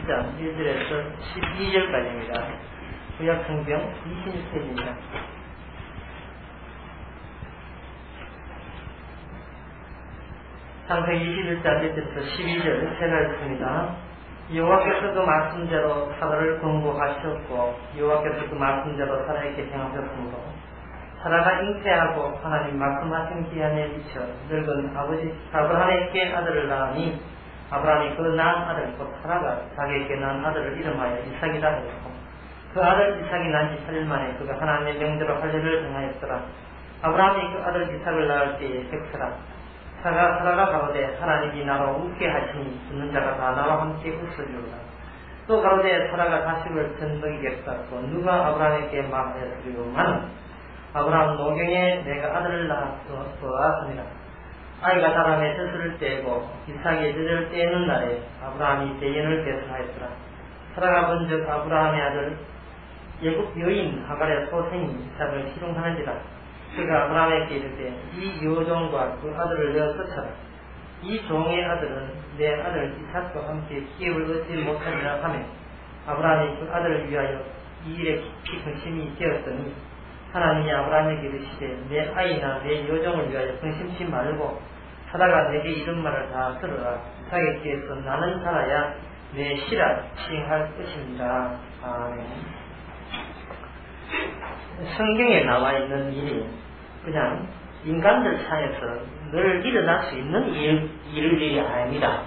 21장 1절에서 12절까지입니다. 구약성경 26페이지입니다. 창세기 21장 1절에서 12절 제가 읽습니다. 여호와께서 그 말씀대로 사라를 권고하셨고 여호와께서 그 말씀대로 사라에게 행하셨으므로 사라가 잉태하고 하나님 말씀하신 기한에 미쳐 늙은 아버지 아브라함에게 아들을 낳으니 아브라함이 그 낳은 아들 곧 사라가 자기에게 낳은 아들을 이름하여 이삭이라 하였고 그 아들 이삭이 난 지 8일 만에 그가 하나님의 명대로 할례를 행하였더라. 아브라함이 그 아들 이삭을 낳을 때에 백세라 사라가 가로되 하나님이 나로 웃게 하시니 듣는 자가 다 나와 함께 웃으리로다. 또 가로되 사라가 자식을 젖먹이겠다고 누가 아브라함에게 말하였으리로만 아브라함 노경에 내가 아들을 낳았으라 하니라. 아이가 사람의 젖을 떼고 이삭의 젖을 떼는 날에 아브라함이 대연을 배설하였더라. 사라가 본즉 아브라함의 아들 예굽 여인 하갈의 소생인 이삭을 희롱하는지라. 그가 아브라함에게 이르되 이 여종과 그 아들을 내어 쫓아라. 이 종의 아들은 내 아들 이삭과 함께 기업을 얻지 못하리라 하며 아브라함이 그 아들을 위하여 이 일에 깊이 근심이 되었더니 하나님이 아브라함에게 이르시되 내 아이나 내 여종을 위하여 근심치 말고 사라가 내게 이런 말을 다 들으라. 이삭에게서 나는 살아야 내 씨라 칭할 것입니다. 아멘. 성경에 나와 있는 일이 그냥 인간들 사이에서 늘 일어날 수 있는 일이 아닙니다.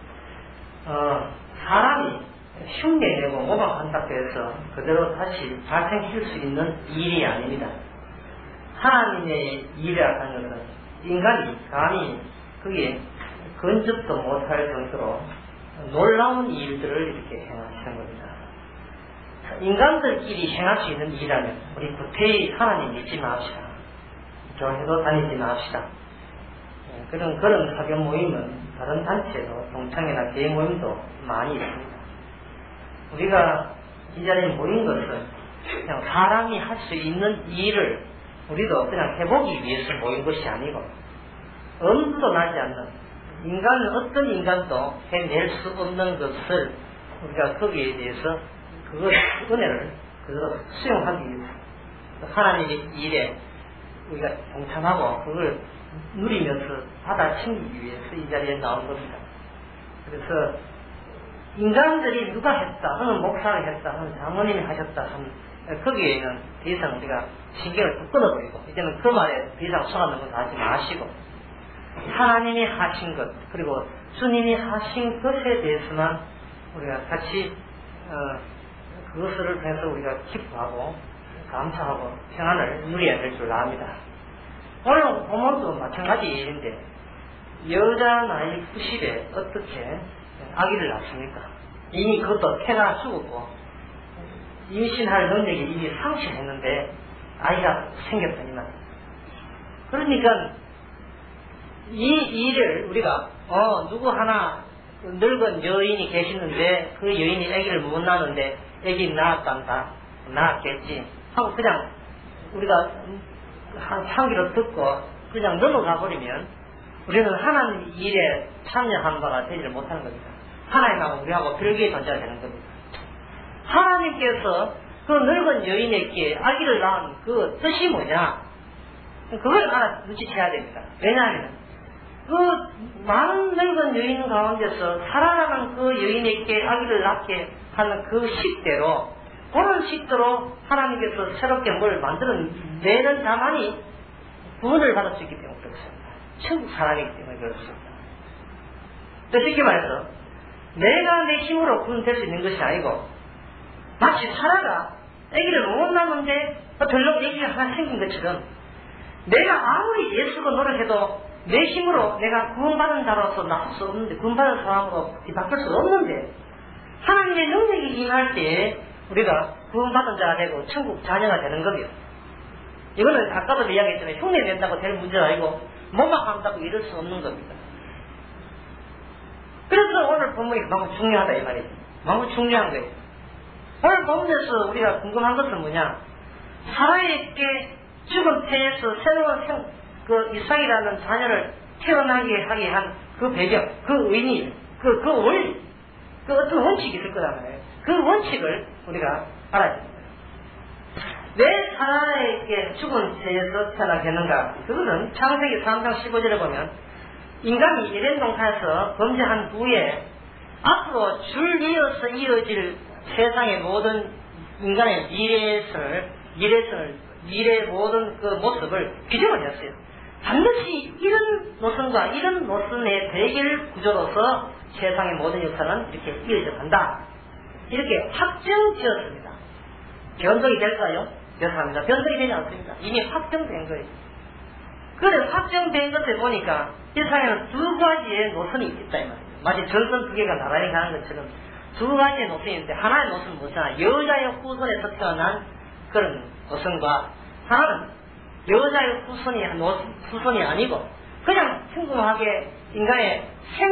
사람이 흉내내고 모방한다고 해서 그대로 다시 발생할 수 있는 일이 아닙니다. 하나님의 일이라 하는 것은 인간이 감히 그게 근접도 못할 정도로 놀라운 일들을 이렇게 행하시는 겁니다. 인간들끼리 행할 수 있는 일이라면 우리 구태의 하나님 믿지 맙시다. 교회도 다니지 맙시다. 그런 사교 모임은 다른 단체도 동창회나 개인 모임도 많이 있습니다. 우리가 이 자리에 모인 것은 그냥 사람이 할 수 있는 일을 우리도 그냥 해보기 위해서 모인 것이 아니고 엄두도 나지 않는 인간은 어떤 인간도 해낼 수 없는 것을 우리가 거기에 대해서 그것 은혜를 그대로 수용하기 위해서 하나님의 일에 우리가 동참하고 그걸 누리면서 받아치기 위해서 이 자리에 나온 겁니다. 그래서 인간들이 누가 했다, 어느 목사가 했다, 어느 장로님이 하셨다 하면 거기에는 더 이상 우리가 신경을 쭉 끊어버리고 이제는 그 말에 더 이상 속아는 것도 하지 마시고 하나님이 하신 것 그리고 주님이 하신 것에 대해서만 우리가 같이 그것을 통해서 우리가 기뻐하고 감사하고 평안을 누려야 될 줄 압니다. 오늘 본문도 마찬가지 일인데 여자 나이 90에 어떻게 아기를 낳습니까? 이미 그것도 태가 죽었고 임신할 능력이 이미 상실했는데 아이가 생겼더니만 그러니까 이 일을 우리가 누구 하나 늙은 여인이 계시는데 그 여인이 아기를 못 낳는데 아기 낳았단다 낳았겠지 하고 그냥 우리가 한 귀로 듣고 그냥 넘어가 버리면 우리는 하나님 일에 참여한 바가 되지를 못하는 겁니다. 하나님하고 우리하고 별개의 존재가 되는 겁니다. 하나님께서 그 늙은 여인에게 아기를 낳은 그 뜻이 뭐냐 그걸 알아 눈치채야 됩니다. 왜냐하면 그 많은 늙은 여인 가운데서 살아나는 그 여인에게 아기를 낳게 하는 그 식대로 그런 식대로 하나님께서 새롭게 뭘 만들어내는 자만이 구원을 받을 수 있기 때문에 그렇습니다. 천국 사람이기 때문에 그렇습니다. 또 쉽게 말해서 내가 내 힘으로 구원될 수 있는 것이 아니고 마치 사라가 아기를 못 낳는데 별로 아기가 하나 생긴 것처럼 내가 아무리 예수고 노력해도 내 힘으로 내가 구원받은 자로서 나설 수 없는데 구원받은 사람으로 바꿀 수 없는데 하나님의 능력이 임할 때 우리가 구원받은 자가 되고 천국 자녀가 되는 거며 이거는 아까도 이야기했지만 흉내 낸다고 될 문제가 아니고 모방한다고 이럴 수 없는 겁니다. 그래서 오늘 본문이 너무 중요하다 이 말이지. 너무 중요한 거예요. 오늘 본문에서 우리가 궁금한 것은 뭐냐 사라에게 죽은 태에서 새로운 그 이삭이라는 자녀를 태어나게 하게 한 그 배경, 그 의미, 그 원리 그 어떤 원칙이 있을 거란 말이에요. 그 원칙을 우리가 알아야 됩니다. 왜 사람에게 죽은 죄에서 태어나겠는가? 그거는 창세기 3장 15절에 보면 인간이 에덴 동산에서 범죄한 후에 앞으로 줄 이어서 이어질 세상의 모든 인간의 미래의 모든 그 모습을 규정을 했어요. 반드시 이런 노선과 이런 노선의 대결 구조로서 세상의 모든 역사는 이렇게 이어져 간다. 이렇게 확정지었습니다. 변동이 될까요? 그렇습니다. 변동이 되지 않습니다. 이미 확정된 거예요. 그래 확정된 것을 보니까 이 세상에는 두 가지의 노선이 있다 이 말이에요. 마치 전선 두 개가 나란히 가는 것처럼 두 가지의 노선이 있는데 하나의 노선은 무엇이냐? 여자의 후손에서 태어난 그런 노선과 하나는 여자의 후손이 아니고 그냥 평범하게 인간의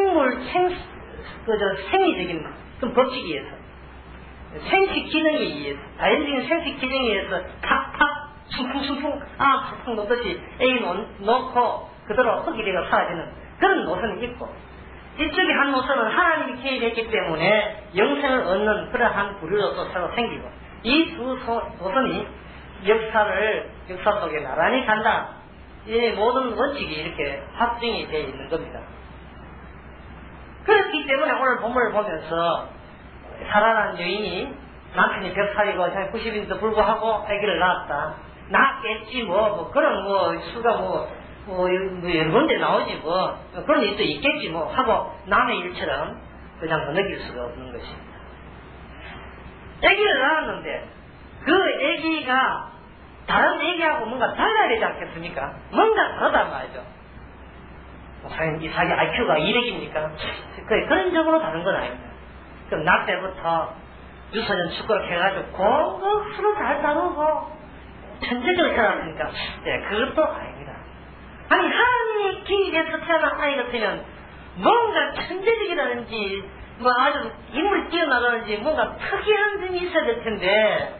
생리적인 그 법칙에 의해서 생식 기능에 의해서 자연적인 생식 기능에 의해서 탁탁 숭풍숭풍 팍팍 놓듯이 애기 놓고 그대로 흙이 되어 사라지는 그런 노선이 있고 이쪽에 한 노선은 하나님이 개입했기 때문에 영생을 얻는 그러한 부류로서 새로 생기고 이 두 노선이 역사 속에 나란히 간다. 이 모든 원칙이 이렇게 확정이 되어 있는 겁니다. 그렇기 때문에 오늘 본문을 보면서 사라라는 여인이 남편이 100살이고 자기 90인데도 불구하고 아기를 낳았다. 낳았겠지 그런 수가 여러 군데 나오지 그런 일도 있겠지 하고 남의 일처럼 그냥 넘길 수가 없는 것입니다. 아기를 낳았는데 그 아기가 다른 아기하고 뭔가 달라야 되지 않겠습니까? 뭔가 다르단 말이죠. 이 자기 IQ가 200입니까? 그런 적으로 다른 건 아닙니다. 그럼 낳을 때부터 유소년 축구를 해가지고 공격수로 잘 다루고 천재적으로 태어났으니까 그것도 아닙니다. 아니 하나님이 기획해서 태어난 아이 같으면 뭔가 천재적이라든지 아주 인물이 뛰어나다든지 뭔가 특이한 점이 있어야 될 텐데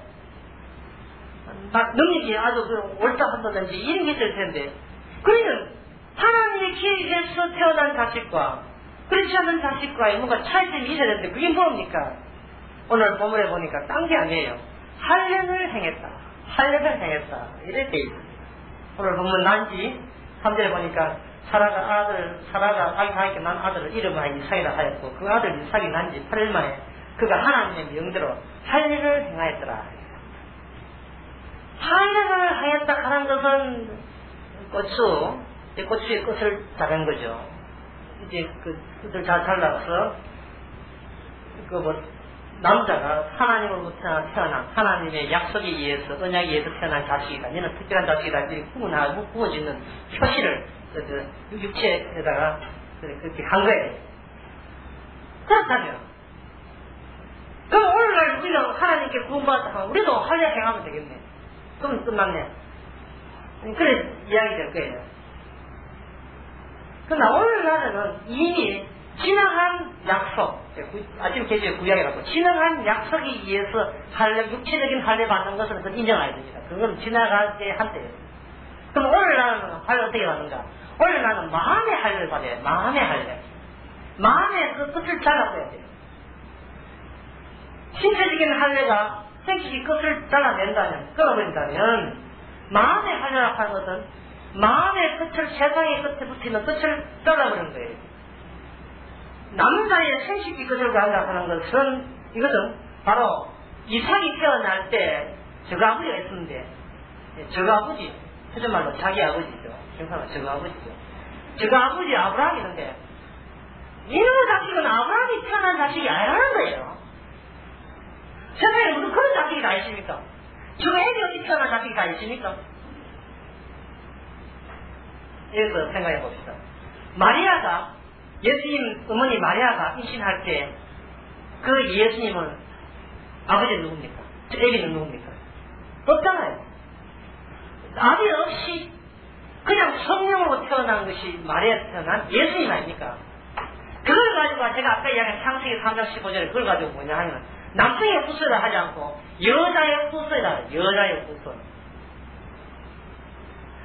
막 능력이 아주 옳다한다든지 이런 게 있을 텐데 그러면 하나님이 기획해서 태어난 자식과 그렇지 않은 자식과의 뭔가 차이점이 있어야 되는데 그게 뭡니까? 오늘 본문에 보니까 딴 게 아니에요. 할례를 행했다. 이렇게 돼 있습니다. 오늘 본문 난지 3절에 보니까 사라가 아기 하였게 난 아들을 이름하여 이삭이라 하였고 그 아들 이삭이 난지 8일 만에 그가 하나님의 명대로 할례를 행하였더라. 할례를 하였다 하는 것은 고추의 끝을 자른 거죠. 이제 그 끝을 잘 잘라서 남자가 하나님으로부터 태어난 하나님의 약속에 의해서 언약에 의해서 태어난 자식이다. 얘는 특별한 자식이다. 이렇게 구워짓는 표시를 육체에다가 그렇게 한 거예요. 그렇다면 그럼 오늘날 우리가 하나님께 구원받았다 하면 우리도 할례 행하면 되겠네. 그럼 끝났네. 그래 이야기 될 거예요. 그러나 오늘날에는 이미 지나간 약속, 아침 계시의 구약이라고 지나간 약속에 의해서 육체적인 할례 받는 것은 그건 인정해야 됩니다. 그건 지나가게 한때예요. 그럼 오늘날은 할례 어떻게 받는가? 오늘날은 마음의 할례를 받아야 돼요. 마음의 할례. 마음의 그 끝을 잘라버려야 돼요. 신체적인 할례가 생식이 끝을 끊어버린다면 마음의 할례라고 하는 것은 마음의 끝을 세상의 끝에 붙이는 끝을 잘라버리는 거예요. 남자의 생식이 끝을 간다 하는 것은 이것은 바로 이삭이 태어날 때 저가 아버지가 있었는데 저가 아버지 표준말로 자기 아버지죠. 정상은 저가 아버지죠. 저가 아버지 아브라함이 있는데 이놈의 자식은 아브라함이 태어난 자식이 아니라는 거예요. 세상에 무슨 그런 자식이 다 있습니까? 저가 애기 어디 태어난 자식이 다 있습니까? 여기서 생각해 봅시다. 마리아가 예수님 어머니 마리아가 임신할 때 그 예수님은 아버지는 누굽니까? 저 애기는 누굽니까? 없잖아요. 아비 없이 그냥 성령으로 태어난 것이 마리아에서 태어난 예수님 아닙니까? 그걸 가지고 제가 아까 이야기한 창세기 3장 15절에 그걸 가지고 뭐냐 하면 남성의 후손이라 하지 않고 여자의 후손이라 해요. 여자의 후손.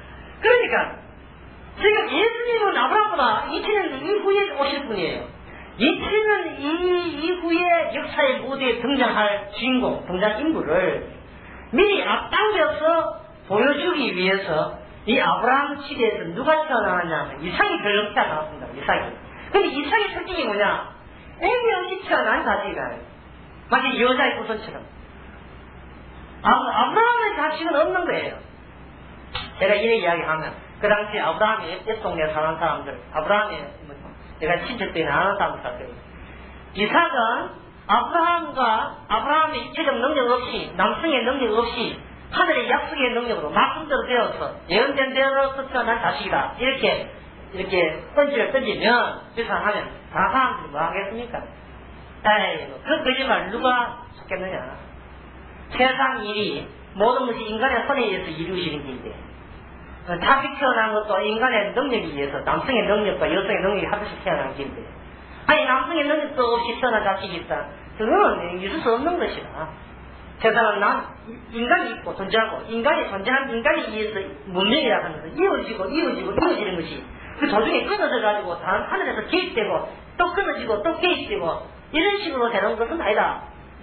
그러니까 지금 예수님은 아브라함보다 2000년 이후에 오실 분이에요. 이치는 이후에 역사의 무대에 등장할 주인공, 등장인물을 미리 앞당겨서 보여주기 위해서 이 아브라함 시대에서 누가 태어나느냐면 이삭이 결국 태어났습니다. 이삭이. 근데 이삭의 특징이 뭐냐? 애기 없이 태어난 자식이라. 마치 여자의 후손처럼. 아브라함의 자식은 없는 거예요. 제가 이래 이야기하면 그 당시 아브라함의 옆 동네에 사는 사람들, 아브라함의 내가 친척들이 아는 사람들 같아요. 이삭은 아브라함의 육체적 능력 없이, 남성의 능력 없이 하늘의 약속의 능력으로 말씀대로 되어서 예언된 대로서 태어난 자식이다. 이렇게 던지를 던지면 비판하면 다 사람들이 뭐 하겠습니까? 에이, 그 거짓말 누가 속겠느냐? 세상 일이 모든 것이 인간의 손에 의해서 이루어지는 일인데 자식 태어난 것도 인간의 능력에 의해서 남성의 능력과 여성의 능력이 합해서 태어난 길인데 아니 남성의 능력도 없이 태어난 자식이 있다. 그거는 있을 수 없는 것이다. 세상은 인간이 있고 존재하고 인간이 존재한 인간에 의해서 문명이라고 하는 것은 이어지는 것이 그 도중에 끊어져 가지고 다른 하늘에서 개입되고 또 끊어지고 또 개입되고 이런 식으로 되는 것은 아니다.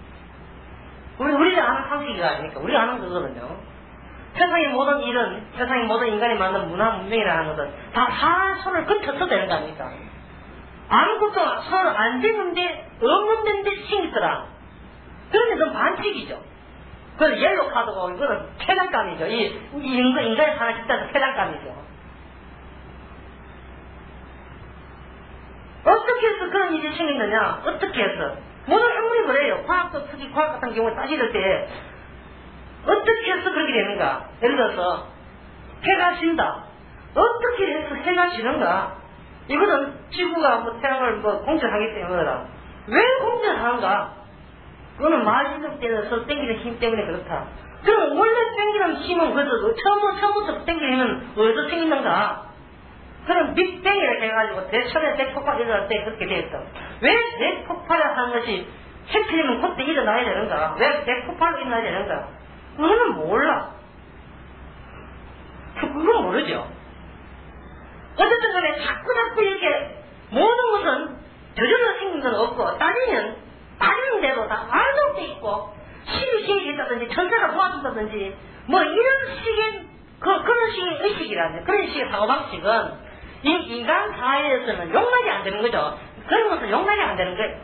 우리가 아는 상식이 아닙니까? 우리가 아는 거거든요. 세상의 모든 일은, 세상의 모든 인간이 만든 문화 문명이라는 것은 다 사람 손을 거쳐서 되는 거 아닙니까? 아무것도 손을 안 대는데, 없는 데인데 생기더라. 그런 데는 반칙이죠. 그건 옐로 카드고, 이거는 폐장감이죠. 인간이 사는 집단에서 폐장감이죠. 어떻게 해서 그런 일이 생기느냐? 어떻게 해서? 모든 학문이 그래요. 과학도 특히 과학 같은 경우에 따질 때 어떻게 해서 그렇게 되는가? 예를 들어서 해가 진다. 어떻게 해서 해가 지는가? 이거는 지구가 태양을 공전하기 때문이라. 왜 공전하는가? 그거는 마진력 때문에 땡기는 힘 때문에 그렇다. 그럼 원래 땡기는 힘은 그래서 처음부터 땡기는 힘은 어디서 생기는가? 그럼 빅뱅이라 해가지고 대천에 대폭발이 일어날 때 그렇게 되었다. 왜 대폭발을 하는 것이 해필이면 그때 일어나야 되는가? 왜 대폭발로 일어나야 되는가? 그거는 몰라. 그건 모르죠. 어쨌든 간에 자꾸 이렇게 모든 것은 저절로 생긴 건 없고 따지는 대로 다 말도 돼 있고 신이 있다든지 천사가 도와준다든지 뭐 이런 식의 그런 식의 의식이라는 그런 식의 사고방식은 이 인간 사회에서는 용납이 안 되는 거죠. 그런 것은 용납이 안 되는 거예요.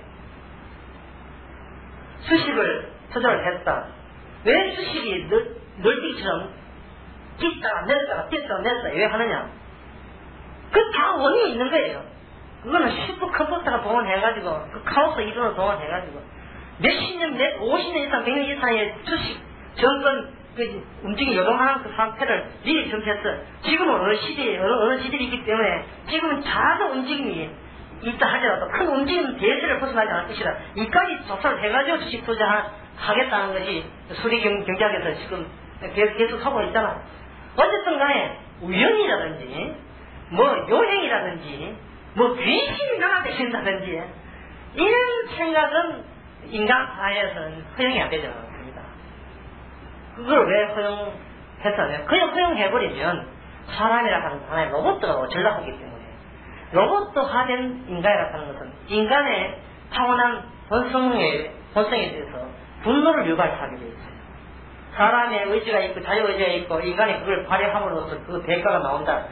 수식을 조절을 했다. 왜 수식이 널뛰기처럼 뛰다가 내렸다가 왜 하느냐? 그 다 원인이 있는 거예요. 그거는 슈퍼컴퓨터가 동원해가지고 그 카오스 이론을 동원해가지고 몇십 년, 50년 이상, 100년 이상의 수식 정권 움직이 요동하는 그 상태를 미리 정했어. 지금은 어느 시대에 있기 때문에 지금은 작은 움직임이 있다 하더라도 큰 움직임 대세를 벗어나지 않을 것이다. 이까지 조사를 해가지고 주식 투자하겠다는 것이 수리 경제학에서 지금 계속 하고 있잖아. 어쨌든 간에 우연이라든지 뭐 요행이라든지 뭐 귀신이 나타낸다든지 이런 생각은 인간 사회에서는 허용이 안 되죠. 그걸 왜 허용했어요? 그냥 허용해버리면 사람이라 하는 하나의 로봇도 전락하기 때문에 로봇화된 인간이라 하는 것은 인간의 타고난 본성에 대해서 분노를 유발하게 되어 있어요. 사람의 의지가 있고 자유의지가 있고 인간이 그걸 발휘함으로써 그 대가가 나온다.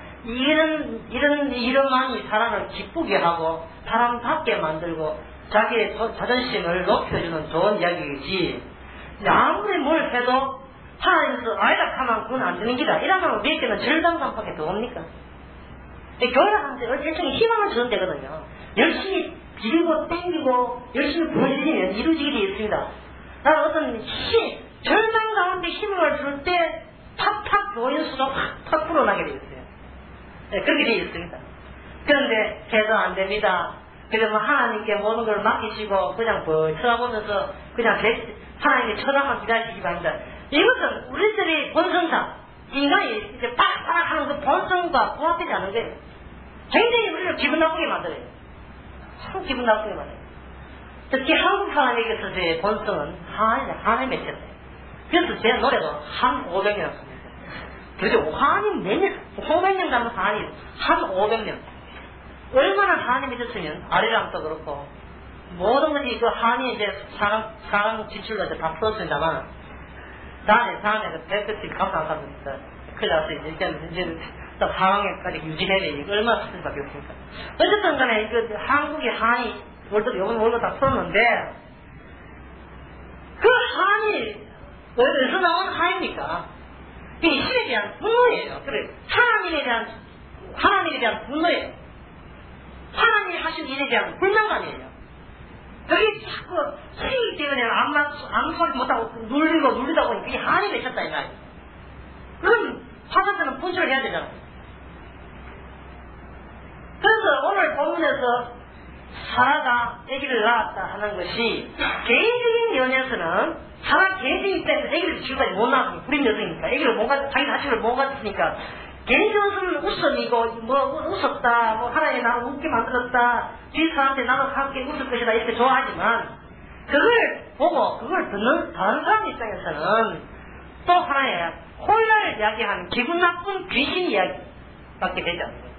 이런만이 사람을 기쁘게 하고 사람답게 만들고 자기의 자존심을 높여주는 좋은 이야기이지 아무리 뭘 해도 하나님께서 아이다 하면 그건 안 되는 기다. 이러면 몇 개는 절단감밖에 더 옵니까? 교회라 하는 데 일종의 희망을 주는 데거든요. 열심히 비비고 땡기고 열심히 부어지면 이루어지게 되어 있습니다. 나는 어떤 절단 가운데 힘을 줄 때 팍팍 교인수가 팍팍 불어나게 되어 있어요. 네, 그렇게 되어 있습니다. 그런데 해도 안 됩니다. 그래서 하나님께 모든 걸 맡기시고 그냥 쳐다보면서 그냥 하나님께 쳐다만 기다리시기 바랍니다. 이것은 우리들의 본성상 인간이 이제 빡빡 하는 그 본성과 부합되지 않은 거예요. 굉장히 우리를 기분 나쁘게 만들어요. 참 기분 나쁘게 만들어요. 특히 한국 사람에게서의 본성은 한에 맺혔어요. 그래서 제 노래도 한 500년 씁니다. 그죠? 한이 몇 년, 500년 가면 한이 한 500년. 얼마나 하나님 믿었으면 아리랑도 그렇고 모든 것이 그 한이 이제 상황 지출로 다 풀었습니다만 다음에 그 백끝이 감당한 사람이 있어요. 큰일 났어요. 이제 또 상황에까지 유지해야 돼. 이거 얼마나 스트레스밖에 없습니까? 어쨌든 간에 그 한국의 한이 요번 다 풀었는데 그 한이 어디서 나온 한입니까? 이 신에 대한 분노예요. 그래 하나님에 대한 분노예요. 하나님이 하신 일에 대한 불만감이에요. 여기 자꾸 수익 때문에 아무 소리 못하고 눌리다 보니 그게 한이 되셨다 이 말이에요. 그럼 화사들은 분출을 해야 되잖아요. 그래서 오늘 본문에서 사라가 아기를 낳았다 하는 것이 개인적인 면에서는 사라 개인적인 입장에서 아기를 지금까지 못 낳았으니까 불임 여성이니까 아기를 자기 자식을 못 가졌으니까 개인적으로는 웃음이고 웃었다 하나님 나를 웃게 만들었다 주위 사람한테 나도 함께 웃을 것이다 이렇게 좋아하지만 그걸 보고 그걸 듣는 다른 사람 입장에서는 또 하나의 혼란을 이야기하는 기분 나쁜 귀신 이야기밖에 되지 않습니다.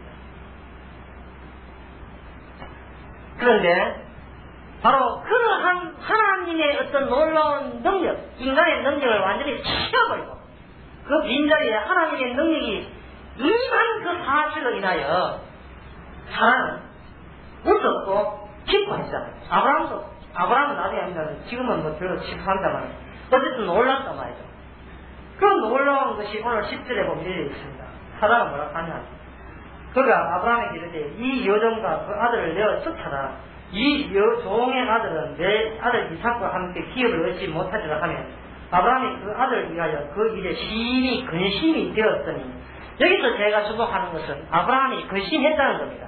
그런데 바로 그러한 하나님의 어떤 놀라운 능력, 인간의 능력을 완전히 치워버리고 그 빈자리에 하나님의 능력이 임한 그 사실로 인하여 사람은 웃었고 기뻐했잖아요. 아브라함은 나중에 합니다는 지금은 뭐 별로 기뻐한다만 어쨌든 놀랐단 말이죠. 그 놀라운 것이 오늘 10절에 보면 이렇게 있습니다. 사라가 뭐라고 하냐. 그가 아브라함에게 이르되 이 여종과 그 아들을 내어 쫓아라. 이 여종의 아들은 내 아들 이삭과 함께 기업을 얻지 못하리라 하면 아브라함이 그 아들을 위하여 그 일에 심히 근심이 되었더니 여기서 제가 주목하는 것은 아브라함이 근심했다는 겁니다.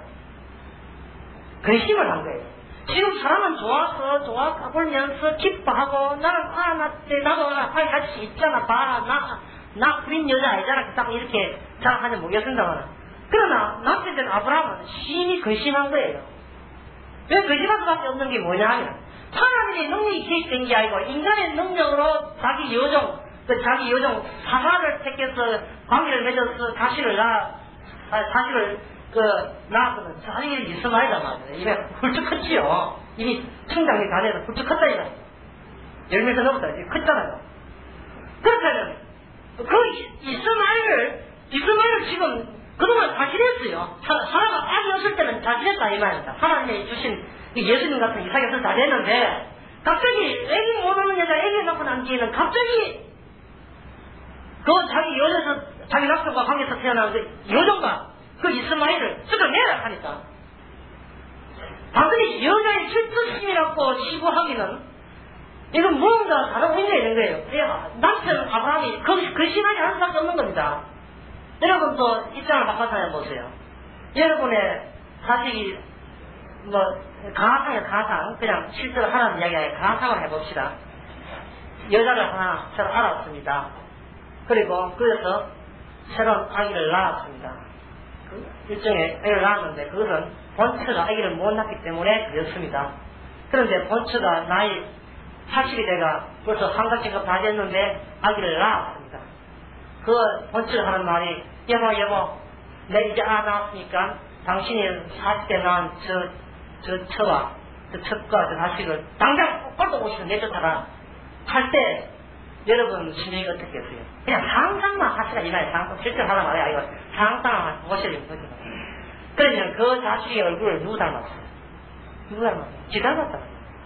근심을 한 거예요. 지금 사람은 좋아 가보면서 기뻐하고 나는 낳았대 나도 아이 할 수 있잖아 봐라 나 불임 여자 아니잖아 딱 이렇게 자랑하지 모르겠습니다만 그러나 남편 된 아브라함은 심히 근심한 거예요. 왜 근심할 수밖에 없는 게 뭐냐 하면 하나님의 능력이 개입된 게 아니고 인간의 능력으로 자기 여종 사라를 택해서 관계를 맺어서 자식을 낳았거든. 자식이 이스마엘이란 말이에요. 이게 훌쩍 컸지요. 이미 성장이 다 돼서 훌쩍 컸다 이거. 열매에서 넘었다. 이제 컸잖아요. 그렇다면 그 이스마엘을 지금 그동안 자신했어요. 사라가 아기였을 때는 자신했다 이 말입니다. 하나님이 주신 예수님 같은 이삭이 없어서 다 됐는데 갑자기 애기 못 오는 여자 애기 낳고 난 뒤에는 갑자기 그 자기 여자에서 자기 남편과 관계에서 태어난 그 여종과 그 이스마엘을 뜯어내라 하니까 반드시 여자의 실투심이라고 시구하기는 이건 무언가 다른 의미가 있는 거예요. 남편 아브라함이 그 심하지 않을 수밖에 없는 겁니다. 여러분도 입장을 바꿔서 해보세요. 여러분의 자식이 가상 그냥 실제로 하라는 이야기 아니라 가상을 해봅시다. 여자를 하나 새로 알았습니다. 그리고 그래서 새로운 아기를 낳았습니다. 일종의 아기를 낳았는데 그것은 본처가 아기를 못 낳기 때문에 그렇습니다. 그런데 본처가 나이 80이 돼가 벌써 한가지가 다 됐는데 아기를 낳았습니다. 그 본처가 하는 말이 여보 내 이제 낳았으니까 당신이 40대 낳은 저 처와 저 자식을 당장 꼴도 오시면 내쫓아라 할 때 여러분 심정이 어떻겠어요? 그냥 상상만 하시라 이 말이에요. 상상 실제로 하나 말이야. 이거 상상만 보시는 거죠. 그러면 그 자식의 얼굴을 누구 닮았어요? 지 닮았다.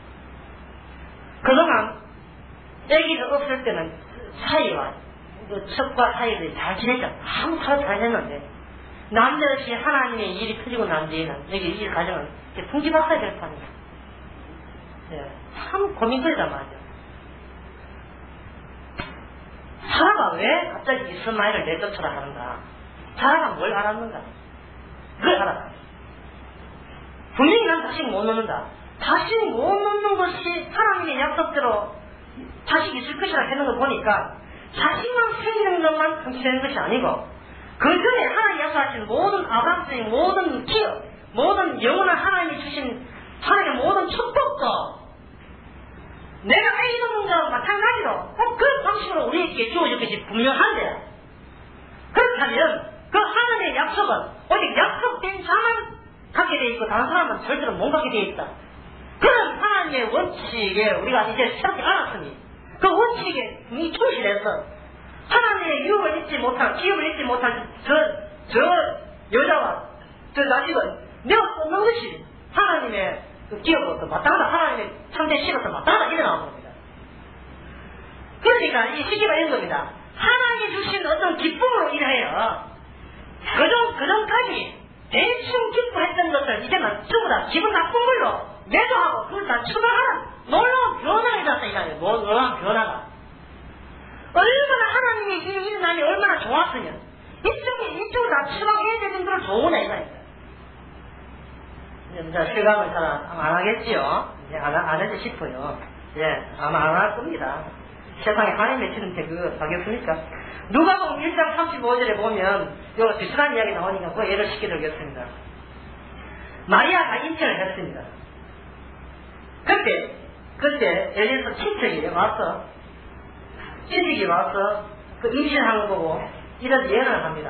그동안 애기가 없을 때는 사이와 척과 사이를 잘 지냈죠. 아무 잘 지냈는데 남자시 하나님의 일이 터지고 난 뒤에는 여기 이 가정은 풍지박사가 될 겁니다. 참 고민거리단 말이죠. 사라가 왜 갑자기 이스마엘을 내쫓으라 하는가? 사라가 뭘 알았는가? 그걸 알았다. 분명히 난 자식 못 놓는다. 자식 못 놓는 것이 하나님의 약속대로 자식이 있을 것이라 하는 걸 보니까 자식만 생기는 것만 성취되는 것이 아니고 그 전에 하나님이 약속하신 모든 아브라함의 모든 기업, 모든 영원한 하나님이 주신 하나님의 모든 축복도 내가 아기 놓는 것과 마찬가지로 꼭 그런 방식으로 우리에게 주어질 것이 분명한데 그렇다면 그 하나님의 약속은 오직 약속된 자만 갖게 돼 있고 다른 사람은 절대로 못 갖게 돼 있다. 그런 하나님의 원칙에 우리가 이제 새롭게 알았으니 그 원칙에 충실해서 하나님의 유혹을 잊지 못할, 기업을 잊지 못할 저 여자와 저 자식은 내가 뽑는 것이 하나님의 그 기업으로서 마땅하다, 하나님의 참된 신으로서 마땅하다 일어나는 겁니다. 그러니까 이 시기가 이런 겁니다. 하나님이 주신 어떤 기쁨으로 인하여 그전까지 대충 기뻐했던 것을 이제는 전부 다 기분 나쁜 걸로 매도하고 그걸 다 추가하는 놀라운 변화가 일어났다 이거예요. 놀라운 변화가. 얼마나 하나님의 일이 일어나니 얼마나 좋았으면 이쪽을 다 추가해야 되는 걸 좋으냐 이거예요. 이제 실감을 잘 안 하겠지요. 이제 안 하지 싶어요. 예, 아마 안 할 겁니다. 세상에 한이 맺히는데 그거 하겠습니까? 누가복음 1장 35절에 보면 요 비슷한 이야기 나오니까 그 예를 시켜드리겠습니다. 마리아가 임신을 했습니다. 그때 엘리에서 친척이 와서 그 임신한 거 보고 이런 예언을 합니다.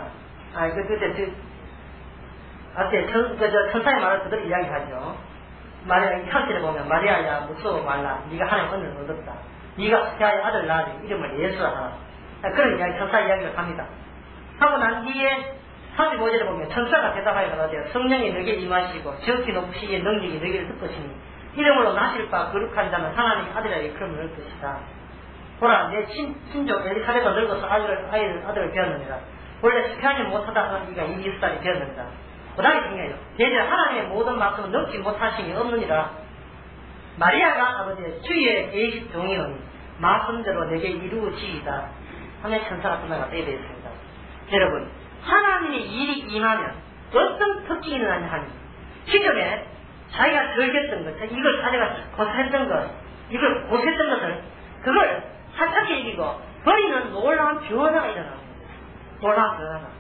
그때 천사의 말을 그대로 이야기하죠. 마리아 편지를 보면 마리아야 무서워 말라. 네가 하나님 은혜를 얻었다. 네가 수태하여 아들 낳으리 이름을 예수라. 그런 이야기 천사 이야기를 합니다. 하고 난 뒤에 35절에 보면 천사가 대답하여 가라되 성령이 너에게 임하시고 지극히 높으시기에 능력이 너에게 덮으시니 이름으로 나실 바 거룩한 자는 하나님 아들이라 일컬음을 얻을 것이다. 보라 내 친족 엘리사벳도 늙어서 아들을 배웠느니라. 원래 수태하지 못하다가 네가 20살이 되었느니라. 그 다음에 중요해요. 대저 하나님의 모든 말씀은 넣지 못하심이 없느니라. 마리아가 아버지의 주의 계시 동의는 말씀대로 내게 이루어지이다 하며 천사가 끝나가 되어 있습니다. 여러분, 하나님의 일이 임하면 어떤 특징이 일어나냐 하니 기존에 자기가 즐겼던 것, 이걸 자기가 고생했던 것, 이걸 고생했던 것을 그걸 하찮게 이기고 버리는 놀라운 변화가 일어납니다. 놀라운 변화가.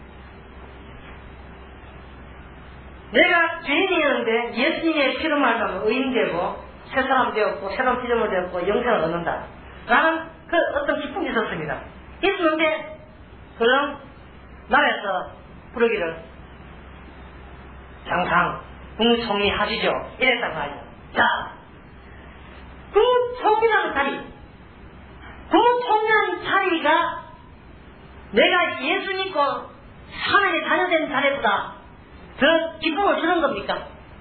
내가 죄인이었는데 예수님의 피로 말하면 의인되고 새 사람 되었고 새로운 피조물 되었고 영생을 얻는다 라는 그 어떤 기쁨이 있었습니다. 있었는데 그런 나라에서 부르기를 장상 국무총리 하시죠 이랬단 말이죠. 자, 국무총리라는 자리, 국무총리라는 자리가 내가 예수 믿고 하나님의 자녀된 자리보다 더 기쁨을 주는 겁니까?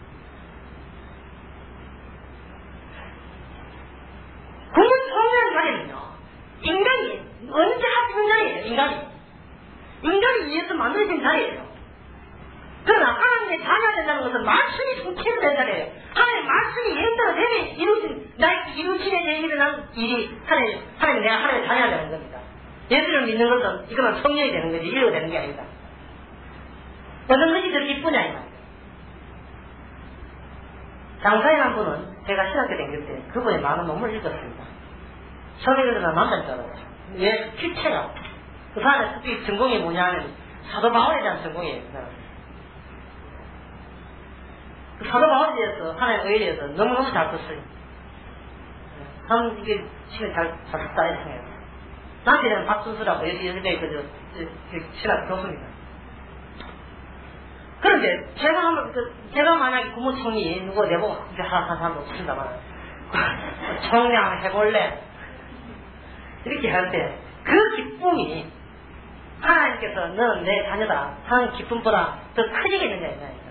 국무총리라는 자리는요, 인간이 언제 하는 자리예요. 인간이 위해서 만들어진 자리예요. 그러나 하나님의 자녀가 된다는 것은 말씀이 성취는 된 자리예요. 하나님의 말씀이 예언대로 되면 이루어지게 되어 일어난 일이 하나님 내가 하나님의 자녀가 되는 겁니다. 예수를 믿는 것은 이거는 성령이 되는 거지 이루어 되는 게 아니다. 어떤 것이 더 기쁘냐 이 말이에요. 장사인 분은 제가 신학교 다닐 때 그분의 많은 논문을 읽었습니다. 처음에 그러나 남자인 줄 알았죠. 왜 피체가 그 사람의 특히 전공이 뭐냐 하면 사도 바울에 대한 전공이에요. 그 사도 바울에 대해서 하나님의 의에 대해서 너무너무 잘 썼어요. 참 이게 시간 잘 썼다 했어요. 나한테는 박순수라고 예수님의 그 신학 교수입니다. 그런데 제가 만약에 국무총리 누구 내보고 이제 하나 사람도 친다만 총량 해볼래 이렇게 할 때 그 기쁨이 하나님께서 너는 내 자녀다 하는 기쁨보다 더 커지겠느냐 이거입니다.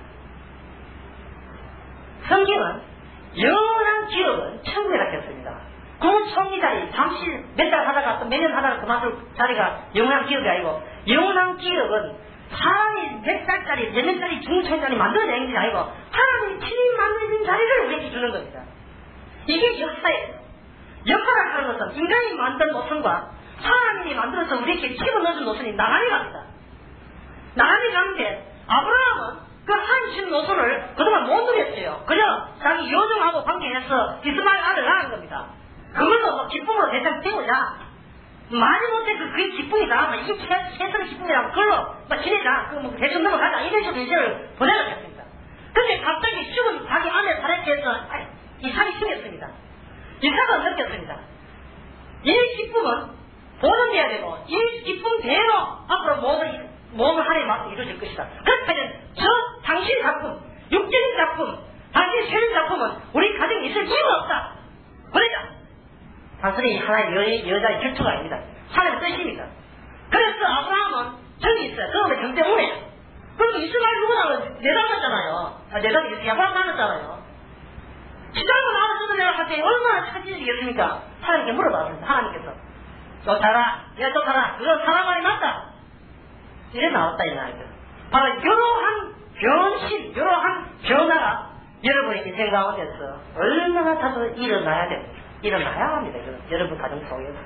성경은 영원한 기업은 천국에 đặt겠습니다. 국무총리 자리 잠시 몇 달 하다가 또 몇 년 하다가 그만둘 자리가 영원한 기업이 아니고 영원한 기업은 사람이 몇 달짜리 몇 년짜리 중총장이 만들어내는 게 아니고 하나님이 친히 만드는 자리를 우리에게 주는 겁니다. 이게 역사예요. 역사를 하는 것은 인간이 만든 노선과 하나님이 만들어서 우리에게 집어넣어준 노선이 나란히 갑니다. 나란히 가는데 아브라함은 그 한신 노선을 그동안 못 누렸어요. 그저 자기 요정하고 관계해서 이스마엘 아들 낳은 겁니다. 그걸로 기쁨으로 대장 태우자. 많이 못해 그게 기쁨이다. 이게 최선의 기쁨이라고 그걸로 지내자. 대충 넘어가자. 이런 식으로 인생을 보내겠습니다. 근데 갑자기 죽은 자기 아내 사례께서 이삭이 생겼습니다. 이삭은 느꼈습니다. 이 기쁨은 보존돼야 되고 이 기쁨대로 앞으로 모든 하나님의 말씀이 이루어질 것이다. 그렇다면 당신이 가끔 육적인 작품, 당신의 세는 작품은 우리 가정에 있을 이유가 없다. 버리자. 단순히 하나의 여자의 질투가 아닙니다. 하나님의 뜻입니다. 그래서 아브라함은 정이 있어요. 그런데 정 때문에. 그럼 이스마엘 누구나는 내담았잖아요. 내담이 야방 나눴잖아요. 시장도 나와서도 내가 할 때 얼마나 착지이겠습니까? 하나님께 물어봤습니다. 하나님께서. 쫓아라. 내가 쫓아라. 그건 사람 말이 맞다. 이래 나왔다, 이 말이죠. 바로 이러한 변신, 이러한 변화가 여러분의 인생 가운데서 얼마나 자주 일어나야 됩니다. 일어나야 합니다. 여러분 가정 속에서.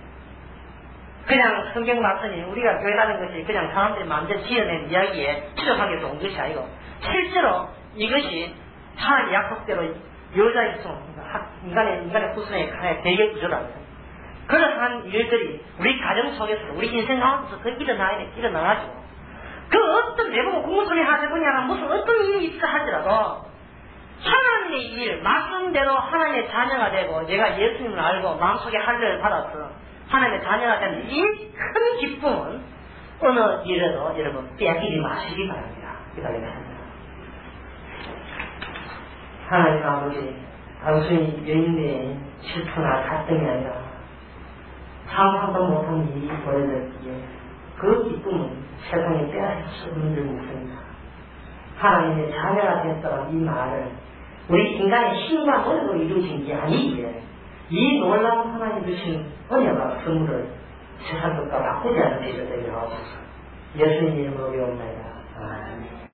그냥 성경 말씀이 우리가 교회라는 것이 그냥 사람들이 마음대로 지어낸 이야기에 추적하기 위해서 온 것이 아니고 실제로 이것이 하나님의 약속대로 여자의 성, 인간의 구성의 하나의 대결 구조랍니다. 그러한 일들이 우리 가정 속에서 우리 인생 가운데서 더 일어나가지고 그 어떤 내보고 공무소리 하자거나 무슨 어떤 일이 있어 하더라도 하나님의 일, 말씀대로 하나님의 자녀가 되고 내가 예수님을 알고 마음속에 할례를 받아서 하나님의 자녀가 되는 이 큰 기쁨은 어느 일에도 여러분 빼앗기지 마시기 바랍니다. 기다리겠습니다. 하나님 아버지, 단순히 여인의 질투나 갈등이 아니라 상상도 못한 일이 벌어졌기에 그 기쁨은 세상에 빼앗을 수 없는 줄 믿습니다. 하나님의 자녀가 됐다는 이 말을 우리 인간의 힘과 노력으로 이루어진 게 아니기에 이 놀라운 하나님 주신 은혜와 선물을 세상 것과 바꾸지 않는 일을 되게 하옵소서. 예수님 이름으로 외웁니다.